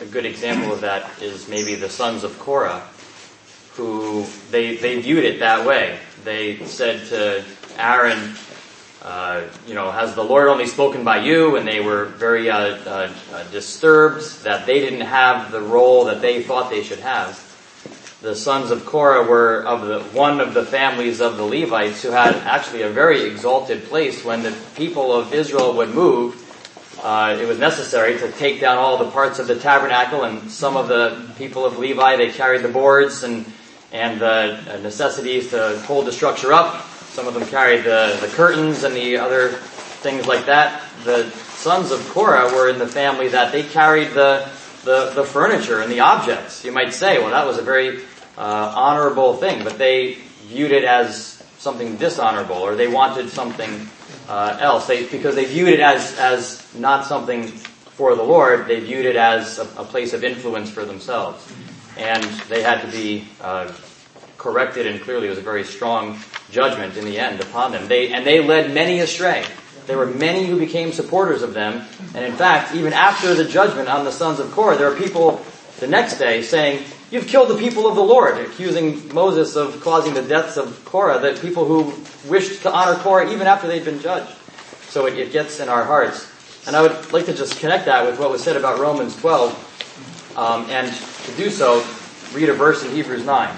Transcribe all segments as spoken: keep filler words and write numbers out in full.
good example of that is maybe the sons of Korah, who they they viewed it that way. They said to Aaron, uh, you know, has the Lord only spoken by you? And they were very uh, uh, uh, disturbed that they didn't have the role that they thought they should have. The sons of Korah were of the one of the families of the Levites who had actually a very exalted place. When the people of Israel would move, uh, it was necessary to take down all the parts of the tabernacle, and some of the people of Levi, they carried the boards and and the necessities to hold the structure up. Some of them carried the, the curtains and the other things like that. The sons of Korah were in the family that they carried the the, the furniture and the objects. You might say, well, that was a very uh, honorable thing, but they viewed it as something dishonorable, or they wanted something uh, else. They, because they viewed it as, as not something for the Lord, they viewed it as a, a place of influence for themselves. And they had to be uh, corrected, and clearly it was a very strong judgment in the end upon them. They and they led many astray. There were many who became supporters of them. And in fact, even after the judgment on the sons of Korah, there are people the next day saying, "You've killed the people of the Lord," accusing Moses of causing the deaths of Korah, the people who wished to honor Korah even after they'd been judged. So it, it gets in our hearts. And I would like to just connect that with what was said about Romans twelve. Um, and to do so, read a verse in Hebrews nine.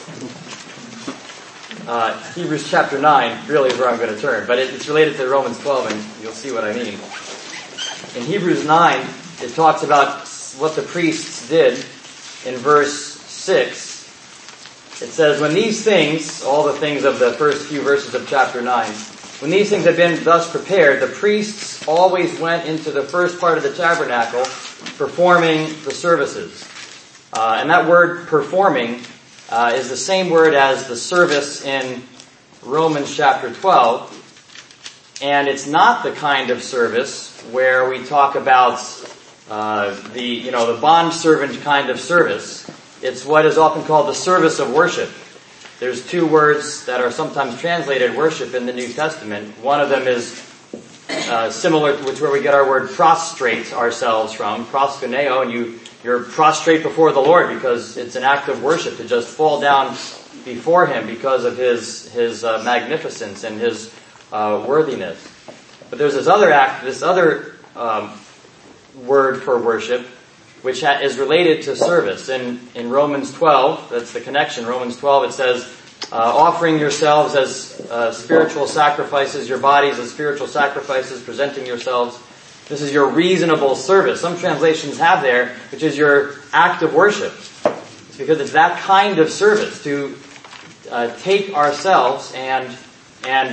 Uh, Hebrews chapter nine really is where I'm going to turn, but it, it's related to Romans twelve, and you'll see what I mean. In Hebrews nine, it talks about what the priests did in verse six. It says, when these things, all the things of the first few verses of chapter nine, when these things had been thus prepared, the priests always went into the first part of the tabernacle, performing the services. Uh, and that word performing uh, is the same word as the service in Romans chapter twelve. And it's not the kind of service where we talk about uh, the, you know, the bondservant kind of service. It's what is often called the service of worship. There's two words that are sometimes translated worship in the New Testament. One of them is uh, similar, which is where we get our word prostrate ourselves from, proskuneo, and you, you're prostrate before the Lord because it's an act of worship to just fall down before Him because of His His uh, magnificence and His uh, worthiness. But there's this other act, this other um, word for worship, which ha- is related to service. In, in Romans twelve, that's the connection. Romans twelve, it says, uh, offering yourselves as uh, spiritual sacrifices, your bodies as spiritual sacrifices, presenting yourselves. This is your reasonable service. Some translations have there, which is your act of worship. It's because it's that kind of service to uh, take ourselves and and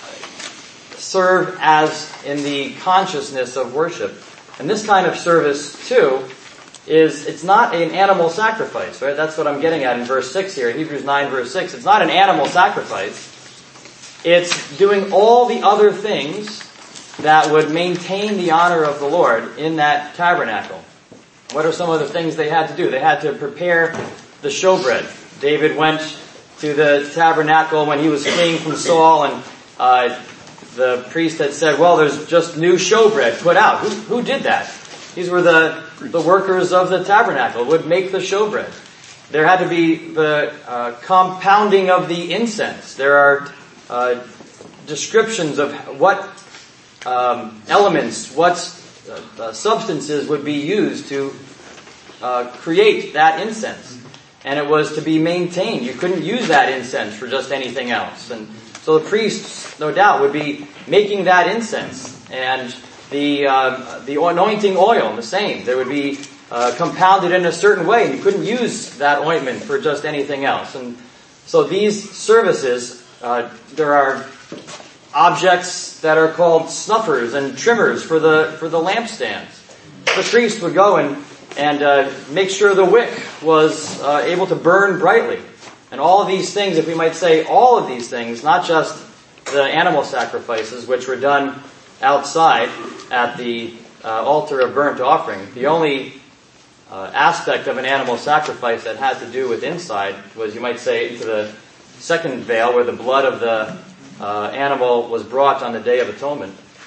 serve as in the consciousness of worship. And this kind of service, too, is, it's not an animal sacrifice, right? That's what I'm getting at in verse six here, Hebrews nine verse six. It's not an animal sacrifice. It's doing all the other things that would maintain the honor of the Lord in that tabernacle. What are some of the things they had to do? They had to prepare the showbread. David went to the tabernacle when he was fleeing from Saul, and uh, the priest had said, well, there's just new showbread put out. Who, who did that? These were the, the workers of the tabernacle, would make the showbread. There had to be the uh, compounding of the incense. There are uh, descriptions of what um, elements, what uh, substances would be used to uh, create that incense. And it was to be maintained. You couldn't use that incense for just anything else. And so the priests, no doubt, would be making that incense. And the uh, the anointing oil, the same. There would be uh, compounded in a certain way. And you couldn't use that ointment for just anything else. And so these services, uh, there are objects that are called snuffers and trimmers for the for the lampstands. The priest would go and and uh, make sure the wick was uh, able to burn brightly. And all of these things, if we might say all of these things, not just the animal sacrifices, which were done outside at the uh, altar of burnt offering. The only uh, aspect of an animal sacrifice that had to do with inside was, you might say, into the second veil, where the blood of the uh, animal was brought on the Day of Atonement.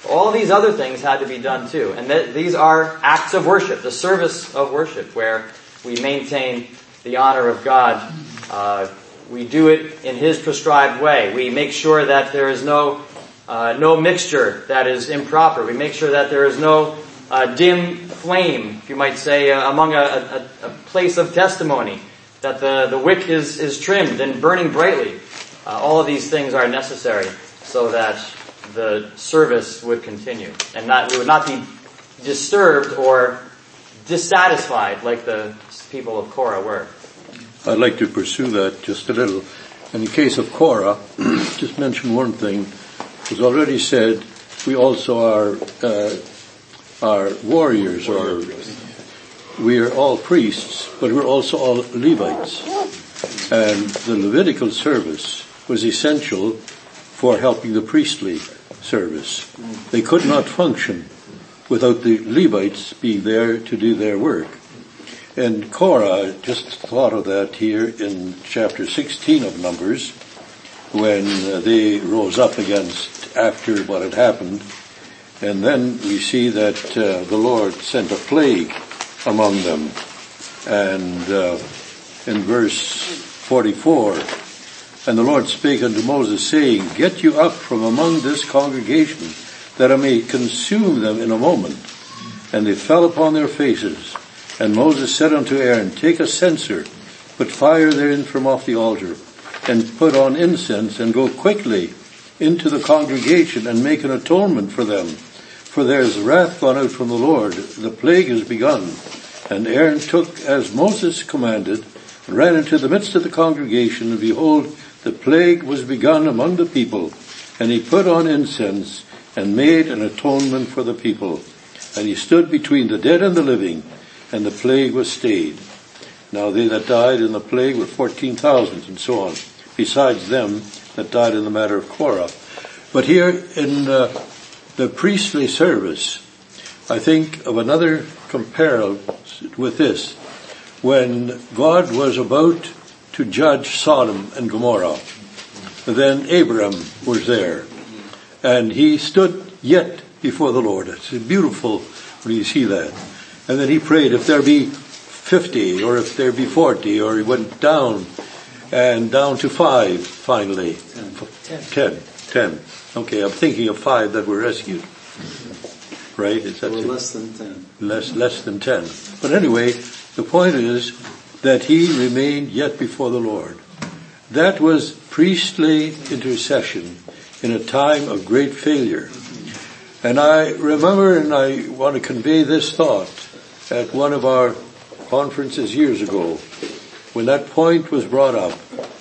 All these other things had to be done too. And th- these are acts of worship, the service of worship, where we maintain the honor of God. Uh, we do it in His prescribed way. We make sure that there is no uh, no mixture that is improper. We make sure that there is no uh, dim flame, if you might say, uh, among a, a, a place of testimony, that the, the wick is, is trimmed and burning brightly. Uh, all of these things are necessary so that the service would continue, and not we would not be disturbed or dissatisfied like the people of Korah were. I'd like to pursue that just a little. In the case of Korah, just mention one thing. It was already said, we also are uh, are warriors, or we are all priests, but we're also all Levites. And the Levitical service was essential for helping the priestly service. They could not function without the Levites being there to do their work. And Korah, just thought of that here in chapter sixteen of Numbers, when uh, they rose up against, after what had happened. And then we see that uh, the Lord sent a plague among them. And uh, in verse forty-four, and the Lord spake unto Moses, saying, Get you up from among this congregation, that I may consume them in a moment. And they fell upon their faces. And Moses said unto Aaron, Take a censer, put fire therein from off the altar, and put on incense, and go quickly into the congregation, and make an atonement for them. For there is wrath gone out from the Lord, the plague is begun. And Aaron took as Moses commanded, and ran into the midst of the congregation, and behold, the plague was begun among the people. And he put on incense, and made an atonement for the people. And he stood between the dead and the living, and the plague was stayed. Now they that died in the plague were fourteen thousand, and so on, besides them that died in the matter of Korah. But here in uh, the priestly service, I think of another comparison with this. When God was about to judge Sodom and Gomorrah, then Abraham was there, and he stood yet before the Lord. It's beautiful when you see that. And then he prayed, if there be fifty, or if there be forty, or he went down, and down to five, finally. Ten. Ten. Ten. Okay, I'm thinking of five that were rescued. Right? Is that or less than ten. Less, less than ten. But anyway, the point is that he remained yet before the Lord. That was priestly intercession in a time of great failure. And I remember, and I want to convey this thought, at one of our conferences years ago, when that point was brought up,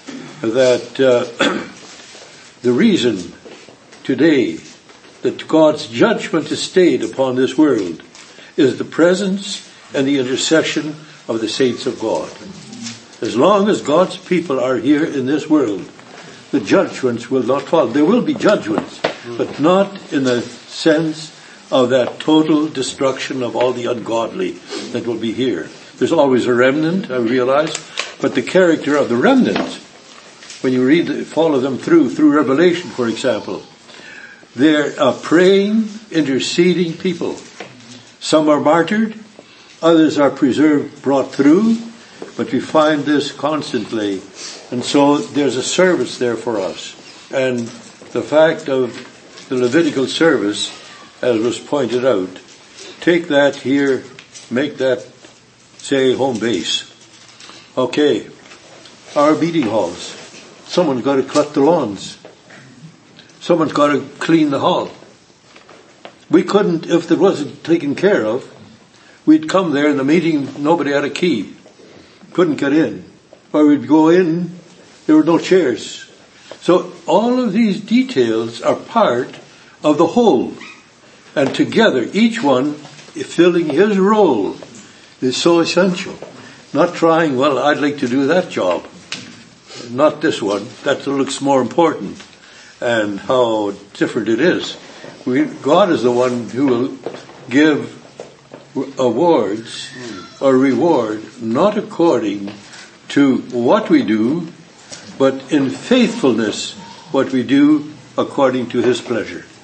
that uh, the reason today that God's judgment is stayed upon this world is the presence and the intercession of the saints of God. As long as God's people are here in this world, the judgments will not fall. There will be judgments, but not in the sense of that total destruction of all the ungodly that will be here. There's always a remnant, I realize, but the character of the remnant, when you read, follow them through, through Revelation, for example, they're a praying, interceding people. Some are martyred, others are preserved, brought through, but we find this constantly. And so there's a service there for us. And the fact of the Levitical service, as was pointed out, take that here, make that, say, home base. Okay, our meeting halls. Someone's got to cut the lawns. Someone's got to clean the hall. We couldn't, if it wasn't taken care of, we'd come there in the meeting, nobody had a key. Couldn't get in. Or we'd go in, there were no chairs. So all of these details are part of the whole. And together, each one filling his role is so essential. Not trying, well, I'd like to do that job. Not this one. That looks more important. And how different it is. We, God is the one who will give awards or reward, not according to what we do, but in faithfulness what we do according to His pleasure.